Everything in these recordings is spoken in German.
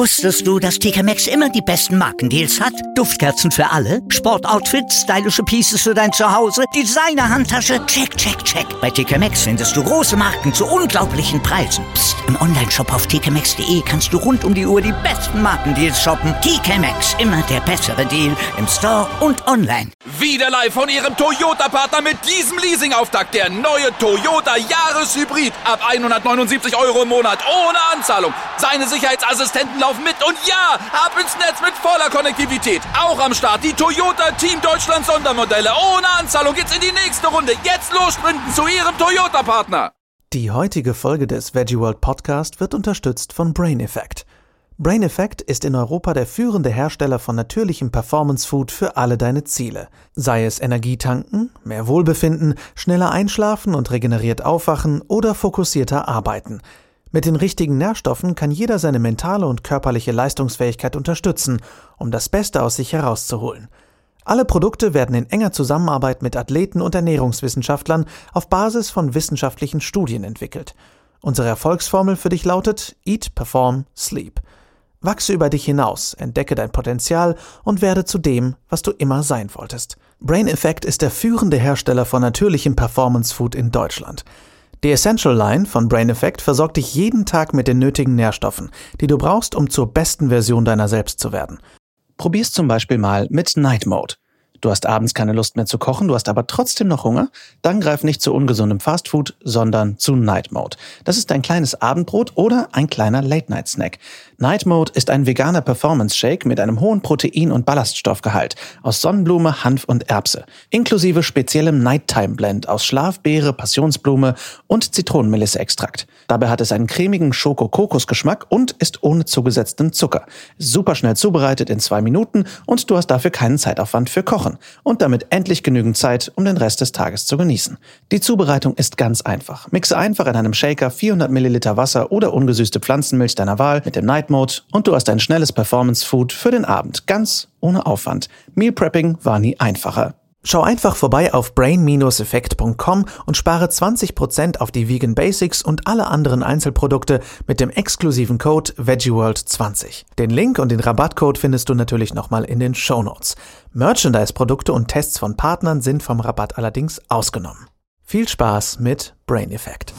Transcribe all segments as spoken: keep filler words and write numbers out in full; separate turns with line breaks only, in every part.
Wusstest du, dass T K Maxx immer die besten Markendeals hat? Duftkerzen für alle, Sportoutfits, stylische Pieces für dein Zuhause, Designer-Handtasche, check, check, check. Bei T K Maxx findest du große Marken zu unglaublichen Preisen. Psst. Im Onlineshop auf t k maxx punkt de kannst du rund um die Uhr die besten Markendeals shoppen. T K Maxx, immer der bessere Deal im Store und online.
Wieder live von Ihrem Toyota-Partner mit diesem Leasing-Auftakt. Der neue Toyota Jahreshybrid. Ab hundertneunundsiebzig Euro im Monat ohne Anzahlung. Seine Sicherheitsassistenten laufen mit und ja, ab ins Netz mit voller Konnektivität. Auch am Start die Toyota Team Deutschland Sondermodelle. Ohne Anzahlung geht's in die nächste Runde. Jetzt los sprinten zu Ihrem Toyota-Partner.
Die heutige Folge des Veggie World Podcast wird unterstützt von Brain Effect. Brain Effect ist in Europa der führende Hersteller von natürlichem Performance Food für alle deine Ziele. Sei es Energietanken, mehr Wohlbefinden, schneller einschlafen und regeneriert aufwachen oder fokussierter arbeiten. Mit den richtigen Nährstoffen kann jeder seine mentale und körperliche Leistungsfähigkeit unterstützen, um das Beste aus sich herauszuholen. Alle Produkte werden in enger Zusammenarbeit mit Athleten und Ernährungswissenschaftlern auf Basis von wissenschaftlichen Studien entwickelt. Unsere Erfolgsformel für dich lautet Eat, Perform, Sleep. Wachse über dich hinaus, entdecke dein Potenzial und werde zu dem, was du immer sein wolltest. Brain Effect ist der führende Hersteller von natürlichem Performance Food in Deutschland. Die Essential Line von Brain Effect versorgt dich jeden Tag mit den nötigen Nährstoffen, die du brauchst, um zur besten Version deiner selbst zu werden. Probier's zum Beispiel mal mit Night Mode. Du hast abends keine Lust mehr zu kochen, du hast aber trotzdem noch Hunger? Dann greif nicht zu ungesundem Fastfood, sondern zu Night Mode. Das ist ein kleines Abendbrot oder ein kleiner Late-Night-Snack. Night Mode ist ein veganer Performance-Shake mit einem hohen Protein- und Ballaststoffgehalt aus Sonnenblume, Hanf und Erbse, inklusive speziellem Nighttime-Blend aus Schlafbeere, Passionsblume und Zitronenmelisse-Extrakt. Dabei hat es einen cremigen Schoko-Kokos-Geschmack und ist ohne zugesetzten Zucker. Super schnell zubereitet in zwei Minuten und du hast dafür keinen Zeitaufwand für Kochen und damit endlich genügend Zeit, um den Rest des Tages zu genießen. Die Zubereitung ist ganz einfach. Mixe einfach in einem Shaker vierhundert Milliliter Wasser oder ungesüßte Pflanzenmilch deiner Wahl mit dem Night Mode und du hast ein schnelles Performance-Food für den Abend, ganz ohne Aufwand. Meal Prepping war nie einfacher. Schau einfach vorbei auf brain effect punkt com und spare zwanzig Prozent auf die Vegan Basics und alle anderen Einzelprodukte mit dem exklusiven Code VeggieWorld zwanzig. Den Link und den Rabattcode findest du natürlich nochmal in den Shownotes. Merchandise-Produkte und Tests von Partnern sind vom Rabatt allerdings ausgenommen. Viel Spaß mit Brain Effect.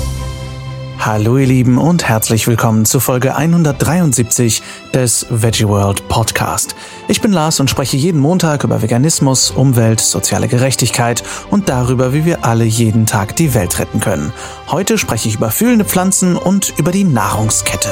Hallo ihr Lieben und herzlich willkommen zu Folge hundertdreiundsiebzig des Veggie World Podcast. Ich bin Lars und spreche jeden Montag über Veganismus, Umwelt, soziale Gerechtigkeit und darüber, wie wir alle jeden Tag die Welt retten können. Heute spreche ich über fühlende Pflanzen und über die Nahrungskette.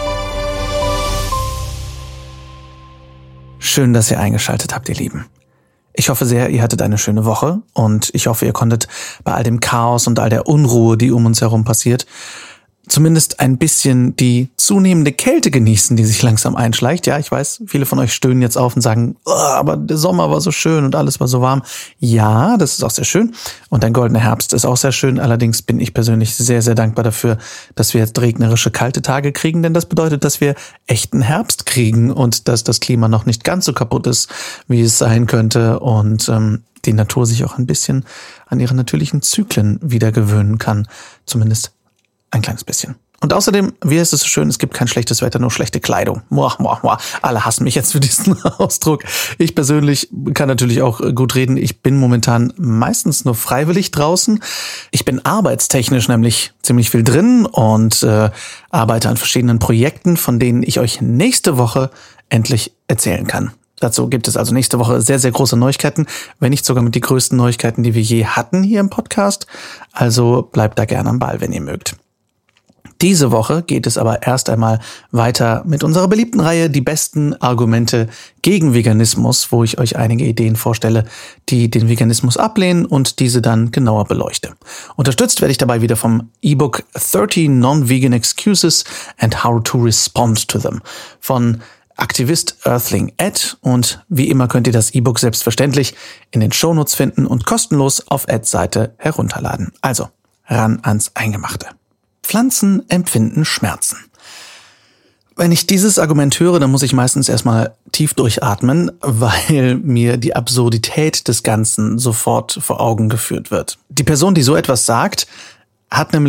Schön, dass ihr eingeschaltet habt, ihr Lieben. Ich hoffe sehr, ihr hattet eine schöne Woche und ich hoffe, ihr konntet bei all dem Chaos und all der Unruhe, die um uns herum passiert, zumindest ein bisschen die zunehmende Kälte genießen, die sich langsam einschleicht. Ja, ich weiß, viele von euch stöhnen jetzt auf und sagen, oh, aber der Sommer war so schön und alles war so warm. Ja, das ist auch sehr schön. Und ein goldener Herbst ist auch sehr schön. Allerdings bin ich persönlich sehr, sehr dankbar dafür, dass wir jetzt regnerische, kalte Tage kriegen, denn das bedeutet, dass wir echten Herbst kriegen und dass das Klima noch nicht ganz so kaputt ist, wie es sein könnte und ähm, die Natur sich auch ein bisschen an ihre natürlichen Zyklen wieder gewöhnen kann. Zumindest ein kleines bisschen. Und außerdem, wie ist es so schön, es gibt kein schlechtes Wetter, nur schlechte Kleidung. Muah, muah, muah. Alle hassen mich jetzt für diesen Ausdruck. Ich persönlich kann natürlich auch gut reden. Ich bin momentan meistens nur freiwillig draußen. Ich bin arbeitstechnisch nämlich ziemlich viel drin und äh, arbeite an verschiedenen Projekten, von denen ich euch nächste Woche endlich erzählen kann. Dazu gibt es also nächste Woche sehr, sehr große Neuigkeiten, wenn nicht sogar mit die größten Neuigkeiten, die wir je hatten hier im Podcast. Also bleibt da gerne am Ball, wenn ihr mögt. Diese Woche geht es aber erst einmal weiter mit unserer beliebten Reihe Die besten Argumente gegen Veganismus, wo ich euch einige Ideen vorstelle, die den Veganismus ablehnen und diese dann genauer beleuchte. Unterstützt werde ich dabei wieder vom E-Book thirty Non-Vegan Excuses and How to Respond to Them von Aktivist Earthling Ed und wie immer könnt ihr das E-Book selbstverständlich in den Shownotes finden und kostenlos auf Eds Seite herunterladen. Also ran ans Eingemachte. Pflanzen empfinden Schmerzen. Wenn ich dieses Argument höre, dann muss ich meistens erstmal tief durchatmen, weil mir die Absurdität des Ganzen sofort vor Augen geführt wird. Die Person, die so etwas sagt, hat nämlich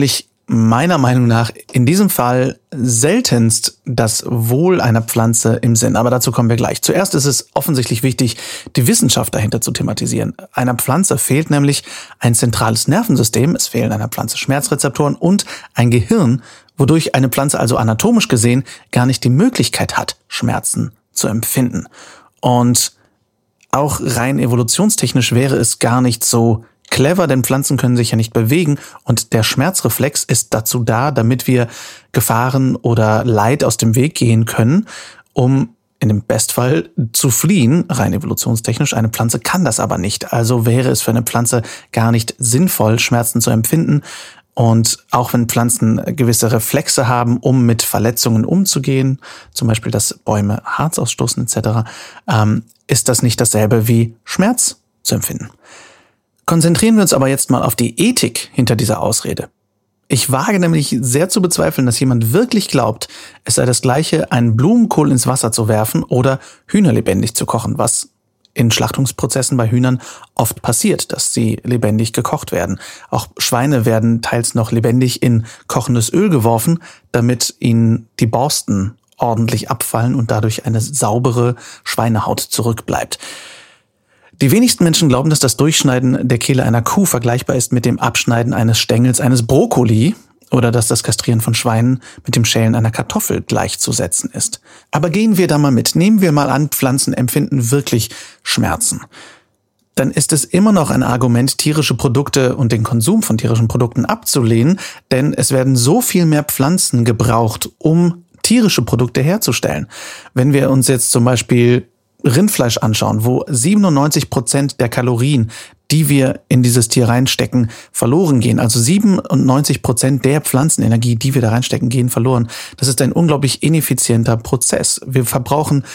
meiner Meinung nach in diesem Fall seltenst das Wohl einer Pflanze im Sinn. Aber dazu kommen wir gleich. Zuerst ist es offensichtlich wichtig, die Wissenschaft dahinter zu thematisieren. Einer Pflanze fehlt nämlich ein zentrales Nervensystem, es fehlen einer Pflanze Schmerzrezeptoren und ein Gehirn, wodurch eine Pflanze also anatomisch gesehen gar nicht die Möglichkeit hat, Schmerzen zu empfinden. Und auch rein evolutionstechnisch wäre es gar nicht so clever, denn Pflanzen können sich ja nicht bewegen und der Schmerzreflex ist dazu da, damit wir Gefahren oder Leid aus dem Weg gehen können, um in dem Bestfall zu fliehen, rein evolutionstechnisch. Eine Pflanze kann das aber nicht. Also wäre es für eine Pflanze gar nicht sinnvoll, Schmerzen zu empfinden. Und auch wenn Pflanzen gewisse Reflexe haben, um mit Verletzungen umzugehen, zum Beispiel, dass Bäume Harz ausstoßen et cetera, ähm, ist das nicht dasselbe wie Schmerz zu empfinden. Konzentrieren wir uns aber jetzt mal auf die Ethik hinter dieser Ausrede. Ich wage nämlich sehr zu bezweifeln, dass jemand wirklich glaubt, es sei das Gleiche, einen Blumenkohl ins Wasser zu werfen oder Hühner lebendig zu kochen, was in Schlachtungsprozessen bei Hühnern oft passiert, dass sie lebendig gekocht werden. Auch Schweine werden teils noch lebendig in kochendes Öl geworfen, damit ihnen die Borsten ordentlich abfallen und dadurch eine saubere Schweinehaut zurückbleibt. Die wenigsten Menschen glauben, dass das Durchschneiden der Kehle einer Kuh vergleichbar ist mit dem Abschneiden eines Stängels eines Brokkoli oder dass das Kastrieren von Schweinen mit dem Schälen einer Kartoffel gleichzusetzen ist. Aber gehen wir da mal mit. Nehmen wir mal an, Pflanzen empfinden wirklich Schmerzen. Dann ist es immer noch ein Argument, tierische Produkte und den Konsum von tierischen Produkten abzulehnen, denn es werden so viel mehr Pflanzen gebraucht, um tierische Produkte herzustellen. Wenn wir uns jetzt zum Beispiel Rindfleisch anschauen, wo siebenundneunzig Prozent der Kalorien, die wir in dieses Tier reinstecken, verloren gehen. Also siebenundneunzig Prozent der Pflanzenenergie, die wir da reinstecken, gehen verloren. Das ist ein unglaublich ineffizienter Prozess. Wir verbrauchen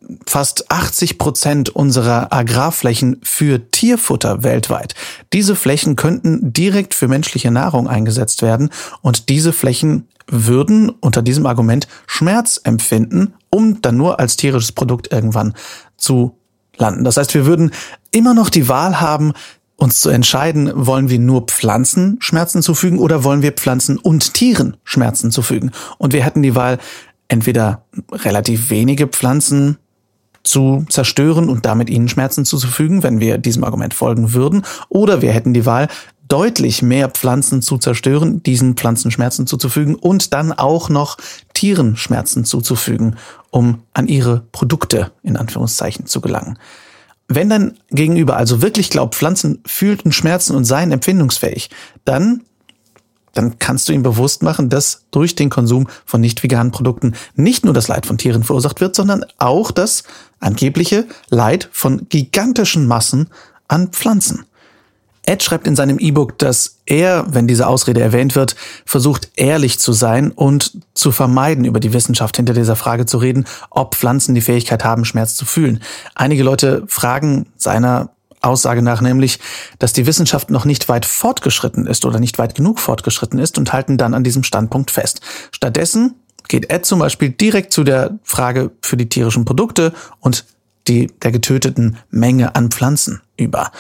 fast achtzig Prozent unserer Agrarflächen für Tierfutter weltweit. Diese Flächen könnten direkt für menschliche Nahrung eingesetzt werden und diese Flächen würden unter diesem Argument Schmerz empfinden, um dann nur als tierisches Produkt irgendwann zu landen. Das heißt, wir würden immer noch die Wahl haben, uns zu entscheiden, wollen wir nur Pflanzen Schmerzen zufügen oder wollen wir Pflanzen und Tieren Schmerzen zufügen. Und wir hätten die Wahl, entweder relativ wenige Pflanzen zu zerstören und damit ihnen Schmerzen zuzufügen, wenn wir diesem Argument folgen würden, oder wir hätten die Wahl, deutlich mehr Pflanzen zu zerstören, diesen Pflanzen Schmerzen zuzufügen und dann auch noch Tieren Schmerzen zuzufügen, um an ihre Produkte in Anführungszeichen zu gelangen. Wenn dein Gegenüber also wirklich glaubt, Pflanzen fühlten Schmerzen und seien empfindungsfähig, dann, dann kannst du ihm bewusst machen, dass durch den Konsum von nicht veganen Produkten nicht nur das Leid von Tieren verursacht wird, sondern auch das angebliche Leid von gigantischen Massen an Pflanzen. Ed schreibt in seinem E-Book, dass er, wenn diese Ausrede erwähnt wird, versucht, ehrlich zu sein und zu vermeiden, über die Wissenschaft hinter dieser Frage zu reden, ob Pflanzen die Fähigkeit haben, Schmerz zu fühlen. Einige Leute fragen seiner Aussage nach nämlich, dass die Wissenschaft noch nicht weit fortgeschritten ist oder nicht weit genug fortgeschritten ist und halten dann an diesem Standpunkt fest. Stattdessen geht Ed zum Beispiel direkt zu der Frage für die tierischen Produkte und die der getöteten Menge an Pflanzen über.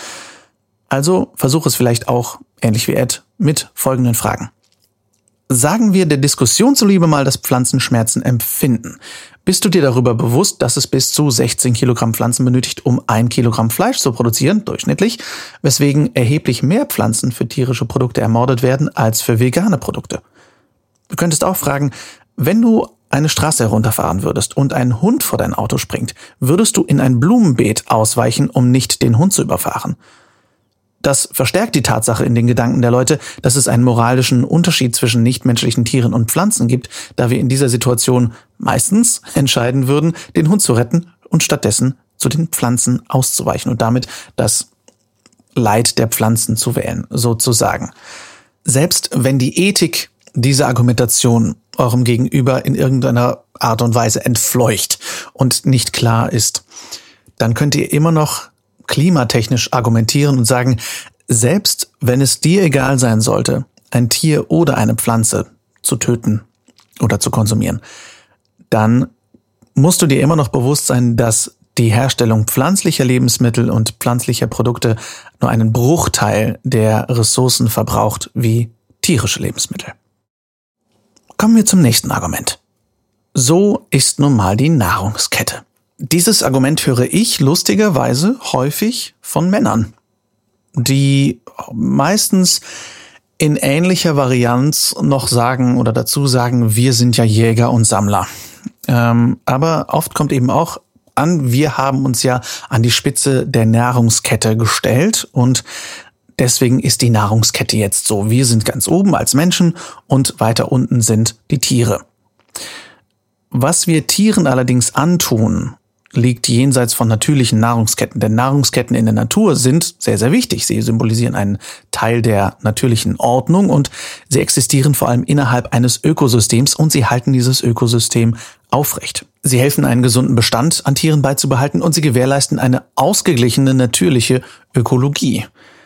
Also versuch es vielleicht auch, ähnlich wie Ed, mit folgenden Fragen. Sagen wir der Diskussion zuliebe mal, dass Pflanzen Schmerzen empfinden. Bist du dir darüber bewusst, dass es bis zu sechzehn Kilogramm Pflanzen benötigt, um ein Kilogramm Fleisch zu produzieren, durchschnittlich, weswegen erheblich mehr Pflanzen für tierische Produkte ermordet werden als für vegane Produkte? Du könntest auch fragen, wenn du eine Straße herunterfahren würdest und ein Hund vor dein Auto springt, würdest du in ein Blumenbeet ausweichen, um nicht den Hund zu überfahren? Das verstärkt die Tatsache in den Gedanken der Leute, dass es einen moralischen Unterschied zwischen nichtmenschlichen Tieren und Pflanzen gibt, da wir in dieser Situation meistens entscheiden würden, den Hund zu retten und stattdessen zu den Pflanzen auszuweichen und damit das Leid der Pflanzen zu wählen, sozusagen. Selbst wenn die Ethik diese Argumentation eurem Gegenüber in irgendeiner Art und Weise entfleucht und nicht klar ist, dann könnt ihr immer noch klimatechnisch argumentieren und sagen, selbst wenn es dir egal sein sollte, ein Tier oder eine Pflanze zu töten oder zu konsumieren, dann musst du dir immer noch bewusst sein, dass die Herstellung pflanzlicher Lebensmittel und pflanzlicher Produkte nur einen Bruchteil der Ressourcen verbraucht wie tierische Lebensmittel. Kommen wir zum nächsten Argument. So ist nun mal die Nahrungskette. Dieses Argument höre ich lustigerweise häufig von Männern, die meistens in ähnlicher Varianz noch sagen oder dazu sagen, wir sind ja Jäger und Sammler. Ähm, aber oft kommt eben auch an, wir haben uns ja an die Spitze der Nahrungskette gestellt und deswegen ist die Nahrungskette jetzt so. Wir sind ganz oben als Menschen und weiter unten sind die Tiere. Was wir Tieren allerdings antun, liegt jenseits von natürlichen Nahrungsketten. Denn Nahrungsketten in der Natur sind sehr, sehr wichtig. Sie symbolisieren einen Teil der natürlichen Ordnung und sie existieren vor allem innerhalb eines Ökosystems und sie halten dieses Ökosystem aufrecht. Sie helfen, einen gesunden Bestand an Tieren beizubehalten und sie gewährleisten eine ausgeglichene, natürliche Ökologie.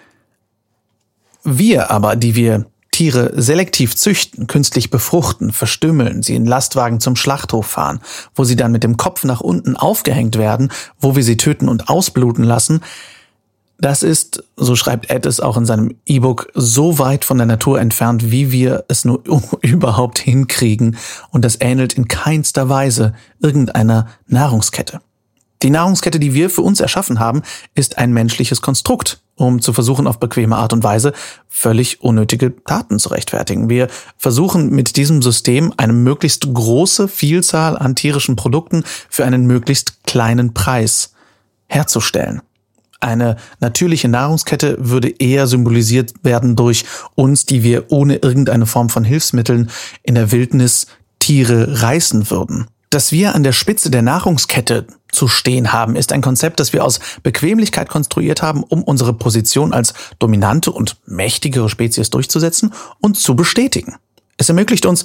Wir aber, die wir Tiere selektiv züchten, künstlich befruchten, verstümmeln, sie in Lastwagen zum Schlachthof fahren, wo sie dann mit dem Kopf nach unten aufgehängt werden, wo wir sie töten und ausbluten lassen, das ist, so schreibt Ed es auch in seinem E-Book, so weit von der Natur entfernt, wie wir es nur überhaupt hinkriegen und das ähnelt in keinster Weise irgendeiner Nahrungskette. Die Nahrungskette, die wir für uns erschaffen haben, ist ein menschliches Konstrukt, um zu versuchen, auf bequeme Art und Weise völlig unnötige Taten zu rechtfertigen. Wir versuchen mit diesem System eine möglichst große Vielzahl an tierischen Produkten für einen möglichst kleinen Preis herzustellen. Eine natürliche Nahrungskette würde eher symbolisiert werden durch uns, die wir ohne irgendeine Form von Hilfsmitteln in der Wildnis Tiere reißen würden. Dass wir an der Spitze der Nahrungskette zu stehen haben, ist ein Konzept, das wir aus Bequemlichkeit konstruiert haben, um unsere Position als dominante und mächtigere Spezies durchzusetzen und zu bestätigen. Es ermöglicht uns,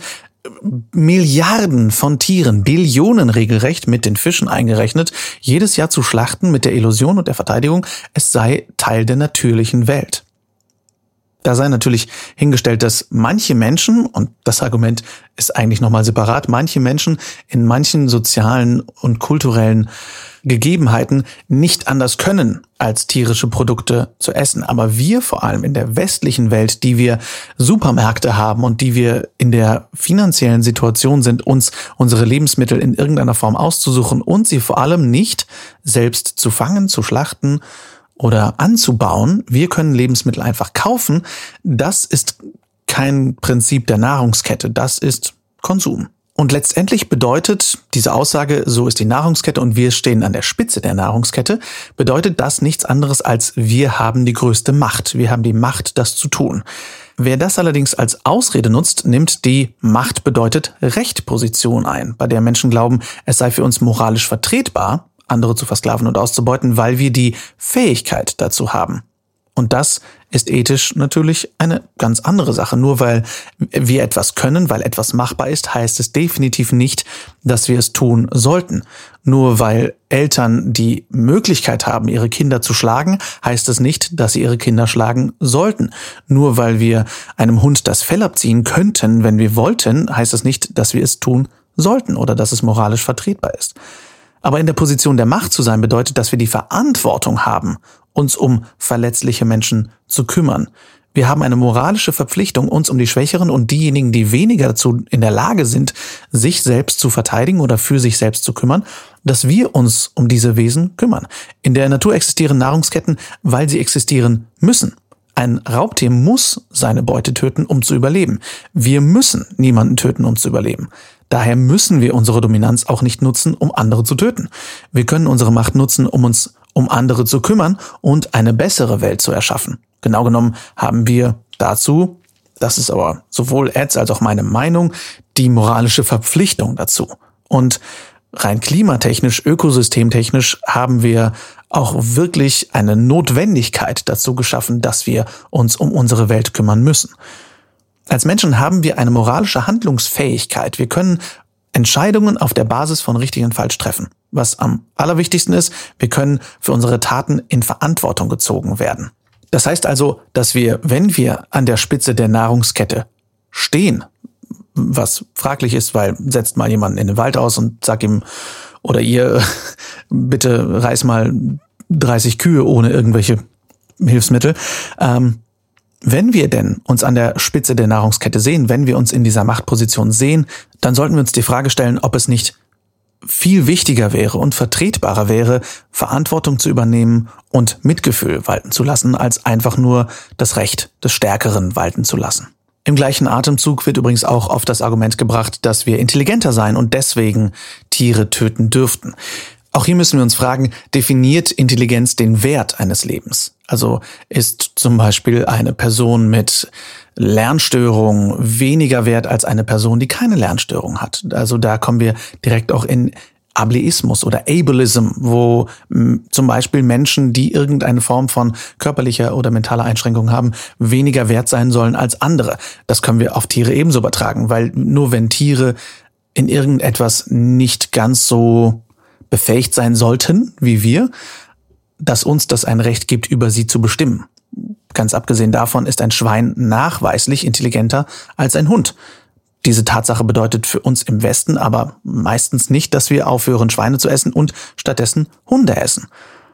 Milliarden von Tieren, Billionen regelrecht, mit den Fischen eingerechnet, jedes Jahr zu schlachten mit der Illusion und der Verteidigung, es sei Teil der natürlichen Welt. Da sei natürlich hingestellt, dass manche Menschen, und das Argument ist eigentlich nochmal separat, manche Menschen in manchen sozialen und kulturellen Gegebenheiten nicht anders können, als tierische Produkte zu essen. Aber wir vor allem in der westlichen Welt, die wir Supermärkte haben und die wir in der finanziellen Situation sind, uns unsere Lebensmittel in irgendeiner Form auszusuchen und sie vor allem nicht selbst zu fangen, zu schlachten oder anzubauen. Wir können Lebensmittel einfach kaufen. Das ist kein Prinzip der Nahrungskette. Das ist Konsum. Und letztendlich bedeutet diese Aussage, so ist die Nahrungskette und wir stehen an der Spitze der Nahrungskette, bedeutet das nichts anderes als wir haben die größte Macht. Wir haben die Macht, das zu tun. Wer das allerdings als Ausrede nutzt, nimmt die Macht bedeutet Recht-Position ein, bei der Menschen glauben, es sei für uns moralisch vertretbar, andere zu versklaven und auszubeuten, weil wir die Fähigkeit dazu haben. Und das ist ethisch natürlich eine ganz andere Sache. Nur weil wir etwas können, weil etwas machbar ist, heißt es definitiv nicht, dass wir es tun sollten. Nur weil Eltern die Möglichkeit haben, ihre Kinder zu schlagen, heißt es nicht, dass sie ihre Kinder schlagen sollten. Nur weil wir einem Hund das Fell abziehen könnten, wenn wir wollten, heißt es nicht, dass wir es tun sollten oder dass es moralisch vertretbar ist. Aber in der Position der Macht zu sein bedeutet, dass wir die Verantwortung haben, uns um verletzliche Menschen zu kümmern. Wir haben eine moralische Verpflichtung, uns um die Schwächeren und diejenigen, die weniger dazu in der Lage sind, sich selbst zu verteidigen oder für sich selbst zu kümmern, dass wir uns um diese Wesen kümmern. In der Natur existieren Nahrungsketten, weil sie existieren müssen. Ein Raubtier muss seine Beute töten, um zu überleben. Wir müssen niemanden töten, um zu überleben. Daher müssen wir unsere Dominanz auch nicht nutzen, um andere zu töten. Wir können unsere Macht nutzen, um uns um andere zu kümmern und eine bessere Welt zu erschaffen. Genau genommen haben wir dazu, das ist aber sowohl Eds als auch meine Meinung, die moralische Verpflichtung dazu. Und rein klimatechnisch, ökosystemtechnisch haben wir auch wirklich eine Notwendigkeit dazu geschaffen, dass wir uns um unsere Welt kümmern müssen. Als Menschen haben wir eine moralische Handlungsfähigkeit. Wir können Entscheidungen auf der Basis von richtig und falsch treffen. Was am allerwichtigsten ist, wir können für unsere Taten in Verantwortung gezogen werden. Das heißt also, dass wir, wenn wir an der Spitze der Nahrungskette stehen, was fraglich ist, weil setzt mal jemanden in den Wald aus und sag ihm oder ihr, bitte reiß mal dreißig Kühe ohne irgendwelche Hilfsmittel, ähm, Wenn wir denn uns an der Spitze der Nahrungskette sehen, wenn wir uns in dieser Machtposition sehen, dann sollten wir uns die Frage stellen, ob es nicht viel wichtiger wäre und vertretbarer wäre, Verantwortung zu übernehmen und Mitgefühl walten zu lassen, als einfach nur das Recht des Stärkeren walten zu lassen. Im gleichen Atemzug wird übrigens auch oft das Argument gebracht, dass wir intelligenter seien und deswegen Tiere töten dürften. Auch hier müssen wir uns fragen, definiert Intelligenz den Wert eines Lebens? Also ist zum Beispiel eine Person mit Lernstörung weniger wert als eine Person, die keine Lernstörung hat? Also da kommen wir direkt auch in Ableismus oder Ableism, wo m, zum Beispiel Menschen, die irgendeine Form von körperlicher oder mentaler Einschränkung haben, weniger wert sein sollen als andere. Das können wir auf Tiere ebenso übertragen, weil nur wenn Tiere in irgendetwas nicht ganz so befähigt sein sollten, wie wir, dass uns das ein Recht gibt, über sie zu bestimmen. Ganz abgesehen davon ist ein Schwein nachweislich intelligenter als ein Hund. Diese Tatsache bedeutet für uns im Westen aber meistens nicht, dass wir aufhören, Schweine zu essen und stattdessen Hunde essen.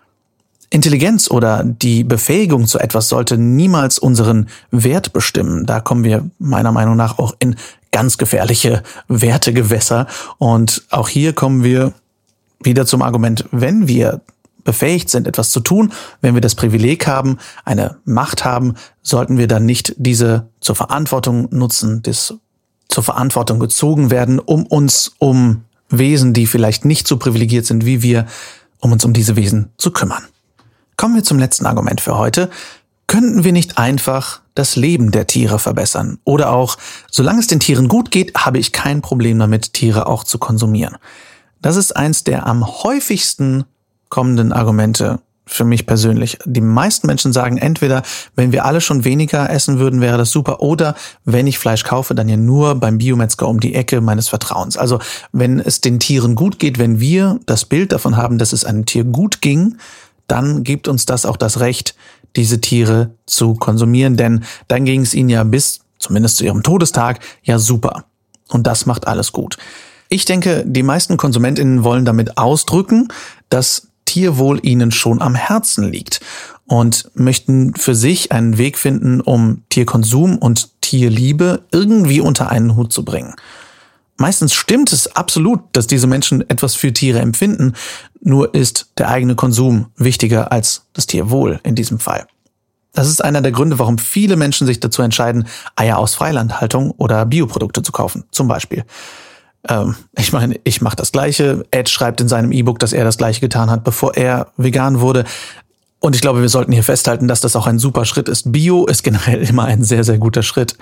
Intelligenz oder die Befähigung zu etwas sollte niemals unseren Wert bestimmen. Da kommen wir meiner Meinung nach auch in ganz gefährliche Wertegewässer. Und auch hier kommen wir wieder zum Argument, wenn wir befähigt sind, etwas zu tun, wenn wir das Privileg haben, eine Macht haben, sollten wir dann nicht diese zur Verantwortung nutzen, das zur Verantwortung gezogen werden, um uns um Wesen, die vielleicht nicht so privilegiert sind wie wir, um uns um diese Wesen zu kümmern. Kommen wir zum letzten Argument für heute. Könnten wir nicht einfach das Leben der Tiere verbessern? Oder auch, solange es den Tieren gut geht, habe ich kein Problem damit, Tiere auch zu konsumieren. Das ist eins der am häufigsten kommenden Argumente für mich persönlich. Die meisten Menschen sagen entweder, wenn wir alle schon weniger essen würden, wäre das super, oder wenn ich Fleisch kaufe, dann ja nur beim Biometzger um die Ecke meines Vertrauens. Also wenn es den Tieren gut geht, wenn wir das Bild davon haben, dass es einem Tier gut ging, dann gibt uns das auch das Recht, diese Tiere zu konsumieren, denn dann ging es ihnen ja bis, zumindest zu ihrem Todestag, ja super. Und das macht alles gut. Ich denke, die meisten KonsumentInnen wollen damit ausdrücken, dass Tierwohl ihnen schon am Herzen liegt und möchten für sich einen Weg finden, um Tierkonsum und Tierliebe irgendwie unter einen Hut zu bringen. Meistens stimmt es absolut, dass diese Menschen etwas für Tiere empfinden, nur ist der eigene Konsum wichtiger als das Tierwohl in diesem Fall. Das ist einer der Gründe, warum viele Menschen sich dazu entscheiden, Eier aus Freilandhaltung oder Bioprodukte zu kaufen, zum Beispiel. Ähm, ich meine, ich mache das Gleiche. Ed schreibt in seinem E-Book, dass er das Gleiche getan hat, bevor er vegan wurde. Und ich glaube, wir sollten hier festhalten, dass das auch ein super Schritt ist. Bio ist generell immer ein sehr, sehr guter Schritt.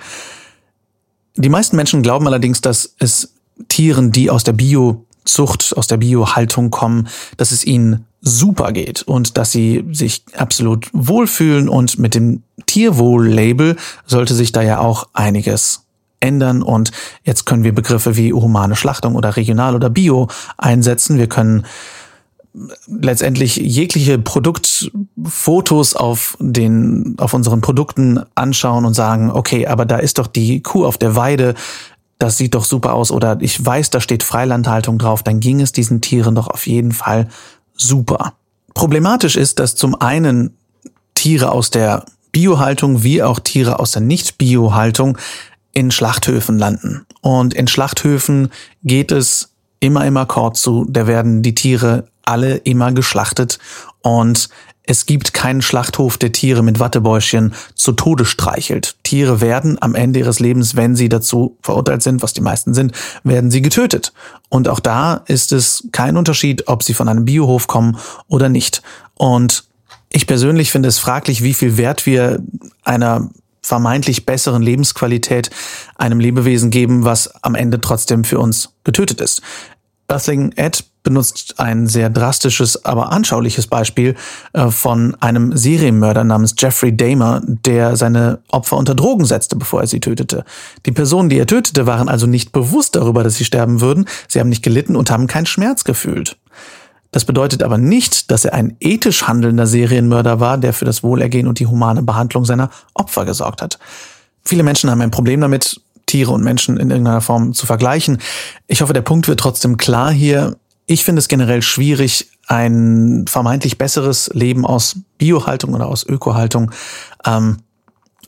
Die meisten Menschen glauben allerdings, dass es Tieren, die aus der Biozucht, aus der Biohaltung kommen, dass es ihnen super geht und dass sie sich absolut wohlfühlen. Und mit dem Tierwohl-Label sollte sich da ja auch einiges ändern. Und jetzt können wir Begriffe wie humane Schlachtung oder regional oder Bio einsetzen. Wir können letztendlich jegliche Produktfotos auf den, auf unseren Produkten anschauen und sagen, okay, aber da ist doch die Kuh auf der Weide, das sieht doch super aus, oder ich weiß, da steht Freilandhaltung drauf, dann ging es diesen Tieren doch auf jeden Fall super. Problematisch ist, dass zum einen Tiere aus der Biohaltung wie auch Tiere aus der Nicht-Biohaltung in Schlachthöfen landen. Und in Schlachthöfen geht es immer im Akkord zu, da werden die Tiere alle immer geschlachtet und es gibt keinen Schlachthof, der Tiere mit Wattebäuschen zu Tode streichelt. Tiere werden am Ende ihres Lebens, wenn sie dazu verurteilt sind, was die meisten sind, werden sie getötet. Und auch da ist es kein Unterschied, ob sie von einem Biohof kommen oder nicht. Und ich persönlich finde es fraglich, wie viel Wert wir einer vermeintlich besseren Lebensqualität einem Lebewesen geben, was am Ende trotzdem für uns getötet ist. Earthling Ed benutzt ein sehr drastisches, aber anschauliches Beispiel von einem Serienmörder namens Jeffrey Dahmer, der seine Opfer unter Drogen setzte, bevor er sie tötete. Die Personen, die er tötete, waren also nicht bewusst darüber, dass sie sterben würden. Sie haben nicht gelitten und haben keinen Schmerz gefühlt. Das bedeutet aber nicht, dass er ein ethisch handelnder Serienmörder war, der für das Wohlergehen und die humane Behandlung seiner Opfer gesorgt hat. Viele Menschen haben ein Problem damit, Tiere und Menschen in irgendeiner Form zu vergleichen. Ich hoffe, der Punkt wird trotzdem klar hier. Ich finde es generell schwierig, ein vermeintlich besseres Leben aus Biohaltung oder aus Ökohaltung ähm,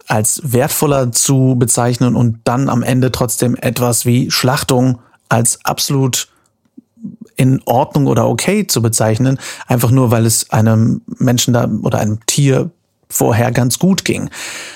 als wertvoller zu bezeichnen und dann am Ende trotzdem etwas wie Schlachtung als absolut in Ordnung oder okay zu bezeichnen, einfach nur, weil es einem Menschen da oder einem Tier vorher ganz gut ging.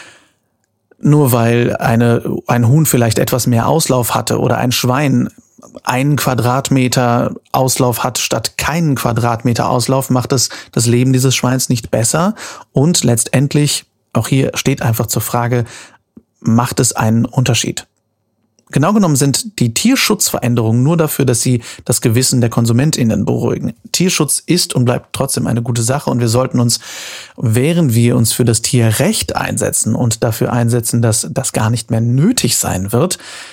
Nur weil eine, ein Huhn vielleicht etwas mehr Auslauf hatte oder ein Schwein einen Quadratmeter Auslauf hat statt keinen Quadratmeter Auslauf, macht es das Leben dieses Schweins nicht besser. Und letztendlich, auch hier steht einfach zur Frage, macht es einen Unterschied? Genau genommen sind die Tierschutzveränderungen nur dafür, dass sie das Gewissen der KonsumentInnen beruhigen. Tierschutz ist und bleibt trotzdem eine gute Sache und wir sollten uns, während wir uns für das Tierrecht einsetzen und dafür einsetzen, dass das gar nicht mehr nötig sein wird,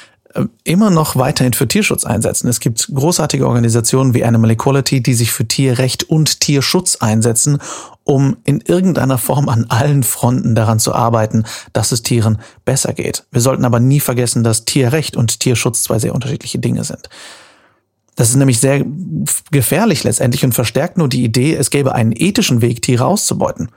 immer noch weiterhin für Tierschutz einsetzen. Es gibt großartige Organisationen wie Animal Equality, die sich für Tierrecht und Tierschutz einsetzen, um in irgendeiner Form an allen Fronten daran zu arbeiten, dass es Tieren besser geht. Wir sollten aber nie vergessen, dass Tierrecht und Tierschutz zwei sehr unterschiedliche Dinge sind. Das ist nämlich sehr gefährlich letztendlich und verstärkt nur die Idee, es gäbe einen ethischen Weg, Tiere auszubeuten.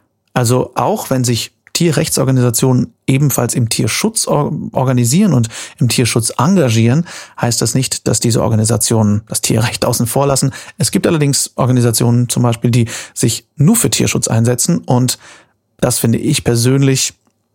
Also auch wenn sich Tierrechtsorganisationen ebenfalls im Tierschutz organisieren und im Tierschutz engagieren, heißt das nicht, dass diese Organisationen das Tierrecht außen vor lassen. Es gibt allerdings Organisationen zum Beispiel, die sich nur für Tierschutz einsetzen und das finde ich persönlich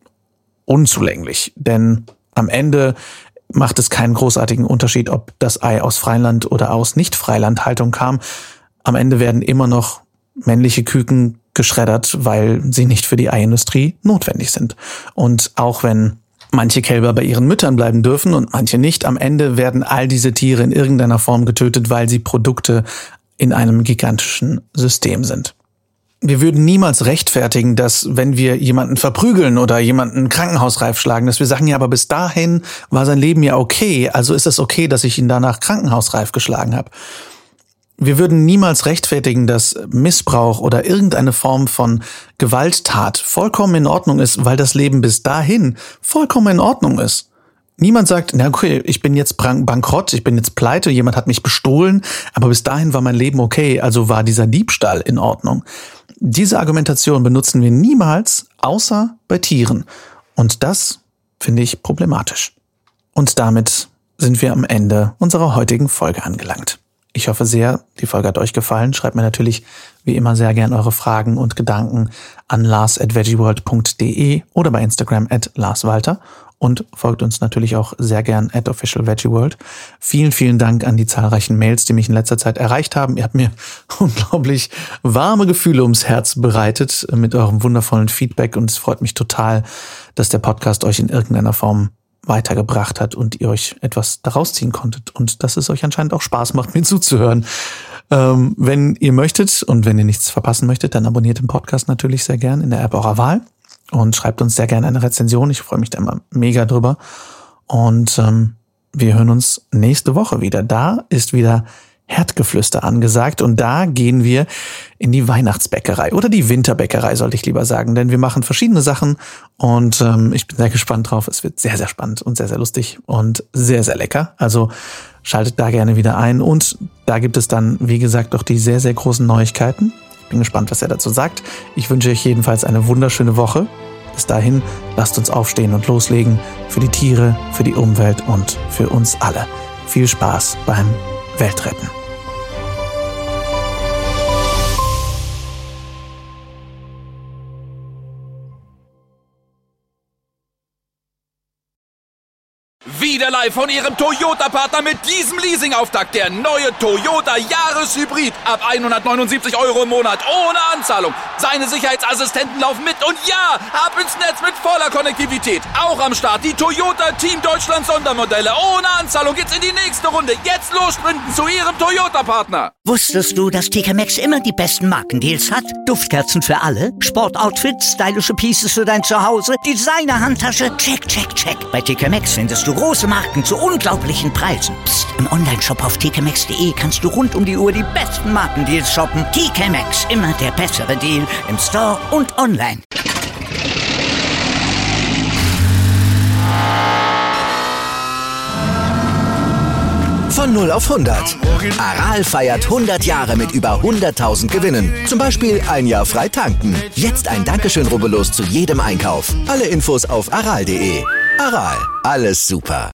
unzulänglich, denn am Ende macht es keinen großartigen Unterschied, ob das Ei aus Freiland oder aus Nicht-Freilandhaltung kam. Am Ende werden immer noch männliche Küken geschreddert, weil sie nicht für die Eiindustrie notwendig sind. Und auch wenn manche Kälber bei ihren Müttern bleiben dürfen und manche nicht, am Ende werden all diese Tiere in irgendeiner Form getötet, weil sie Produkte in einem gigantischen System sind. Wir würden niemals rechtfertigen, dass wenn wir jemanden verprügeln oder jemanden krankenhausreif schlagen, dass wir sagen, ja, aber bis dahin war sein Leben ja okay, also ist es okay, dass ich ihn danach krankenhausreif geschlagen habe. Wir würden niemals rechtfertigen, dass Missbrauch oder irgendeine Form von Gewalttat vollkommen in Ordnung ist, weil das Leben bis dahin vollkommen in Ordnung ist. Niemand sagt, na okay, ich bin jetzt bankrott, ich bin jetzt pleite, jemand hat mich bestohlen, aber bis dahin war mein Leben okay, also war dieser Diebstahl in Ordnung. Diese Argumentation benutzen wir niemals, außer bei Tieren. Und das finde ich problematisch. Und damit sind wir am Ende unserer heutigen Folge angelangt. Ich hoffe sehr, die Folge hat euch gefallen. Schreibt mir natürlich wie immer sehr gern eure Fragen und Gedanken an lars at veggieworld punkt de oder bei Instagram at larswalter und folgt uns natürlich auch sehr gern at officialveggieworld. Vielen, vielen Dank an die zahlreichen Mails, die mich in letzter Zeit erreicht haben. Ihr habt mir unglaublich warme Gefühle ums Herz bereitet mit eurem wundervollen Feedback und es freut mich total, dass der Podcast euch in irgendeiner Form weitergebracht hat und ihr euch etwas daraus ziehen konntet und dass es euch anscheinend auch Spaß macht, mir zuzuhören. Ähm, wenn ihr möchtet und wenn ihr nichts verpassen möchtet, dann abonniert den Podcast natürlich sehr gern in der App eurer Wahl und schreibt uns sehr gerne eine Rezension. Ich freue mich da immer mega drüber. Und ähm, wir hören uns nächste Woche wieder. Da ist wieder Herdgeflüster angesagt und da gehen wir in die Weihnachtsbäckerei oder die Winterbäckerei, sollte ich lieber sagen, denn wir machen verschiedene Sachen und ähm, ich bin sehr gespannt drauf. Es wird sehr, sehr spannend und sehr, sehr lustig und sehr, sehr lecker. Also schaltet da gerne wieder ein und da gibt es dann, wie gesagt, doch die sehr, sehr großen Neuigkeiten. Ich bin gespannt, was er dazu sagt. Ich wünsche euch jedenfalls eine wunderschöne Woche. Bis dahin, lasst uns aufstehen und loslegen für die Tiere, für die Umwelt und für uns alle. Viel Spaß beim Weltretten.
Wieder live von Ihrem Toyota-Partner mit diesem Leasing-Auftakt. Der neue Toyota Jahreshybrid. Ab hundertneunundsiebzig Euro im Monat. Ohne Anzahlung. Seine Sicherheitsassistenten laufen mit. Und ja, ab ins Netz mit voller Konnektivität. Auch am Start die Toyota Team Deutschland Sondermodelle. Ohne Anzahlung geht's in die nächste Runde. Jetzt los sprinten zu Ihrem Toyota-Partner.
Wusstest du, dass T K Maxx immer die besten Markendeals hat? Duftkerzen für alle, Sportoutfits, stylische Pieces für dein Zuhause, Designer-Handtasche, check, check, check. Bei T K Maxx findest du große Marken zu unglaublichen Preisen. Psst. Im Onlineshop auf t k maxx punkt de kannst du rund um die Uhr die besten Markendeals shoppen. T K Maxx, immer der bessere Deal im Store und online.
Von null auf hundert. Aral feiert hundert Jahre mit über hunderttausend Gewinnen. Zum Beispiel ein Jahr frei tanken. Jetzt ein Dankeschön, rubbellos zu jedem Einkauf. Alle Infos auf aral punkt de. Aral, alles super.